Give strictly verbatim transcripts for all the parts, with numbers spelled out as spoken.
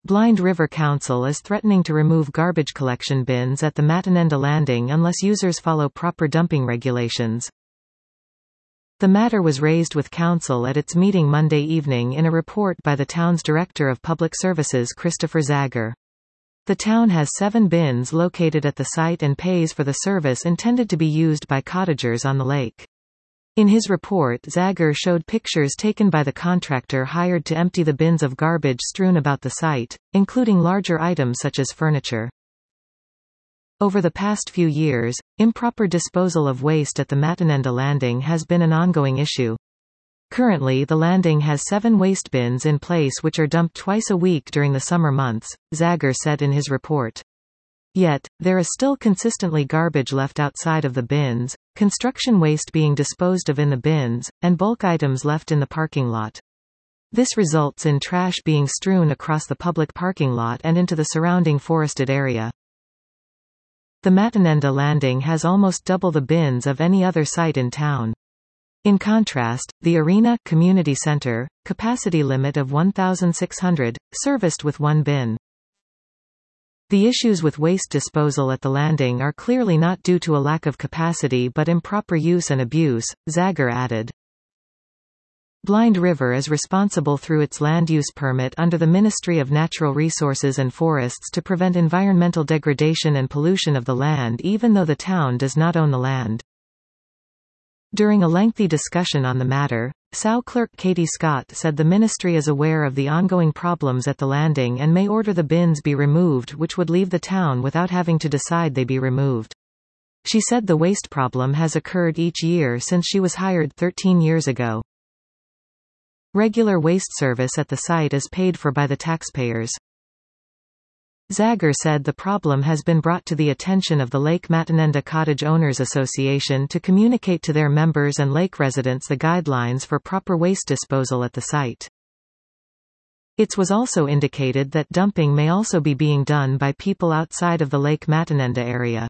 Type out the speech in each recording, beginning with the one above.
Blind River Council is threatening to remove garbage collection bins at the Matinenda Landing unless users follow proper dumping regulations. The matter was raised with Council at its meeting Monday evening in a report by the town's Director of Public Services Christopher Zager. The town has seven bins located at the site and pays for the service intended to be used by cottagers on the lake. In his report, Zager showed pictures taken by the contractor hired to empty the bins of garbage strewn about the site, including larger items such as furniture. Over the past few years, improper disposal of waste at the Matinenda Landing has been an ongoing issue. Currently, the landing has seven waste bins in place which are dumped twice a week during the summer months, Zager said in his report. Yet, there is still consistently garbage left outside of the bins, construction waste being disposed of in the bins, and bulk items left in the parking lot. This results in trash being strewn across the public parking lot and into the surrounding forested area. The Matinenda Landing has almost double the bins of any other site in town. In contrast, the Arena Community Center, capacity limit of one thousand six hundred, serviced with one bin. The issues with waste disposal at the landing are clearly not due to a lack of capacity but improper use and abuse, Zager added. Blind River is responsible through its land use permit under the Ministry of Natural Resources and Forests to prevent environmental degradation and pollution of the land even though the town does not own the land. During a lengthy discussion on the matter, S O W clerk Katie Scott said the ministry is aware of the ongoing problems at the landing and may order the bins be removed, which would leave the town without having to decide they be removed. She said the waste problem has occurred each year since she was hired thirteen years ago. Regular waste service at the site is paid for by the taxpayers. Zager said the problem has been brought to the attention of the Lake Matinenda Cottage Owners Association to communicate to their members and lake residents the guidelines for proper waste disposal at the site. It was also indicated that dumping may also be being done by people outside of the Lake Matinenda area.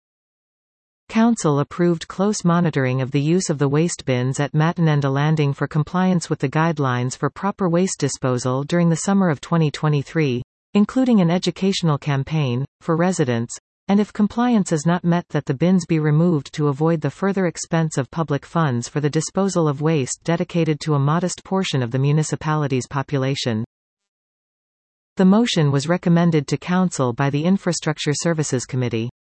Council approved close monitoring of the use of the waste bins at Matinenda Landing for compliance with the guidelines for proper waste disposal during the summer of twenty twenty-three. Including an educational campaign, for residents, and if compliance is not met that the bins be removed to avoid the further expense of public funds for the disposal of waste dedicated to a modest portion of the municipality's population. The motion was recommended to Council by the Infrastructure Services Committee.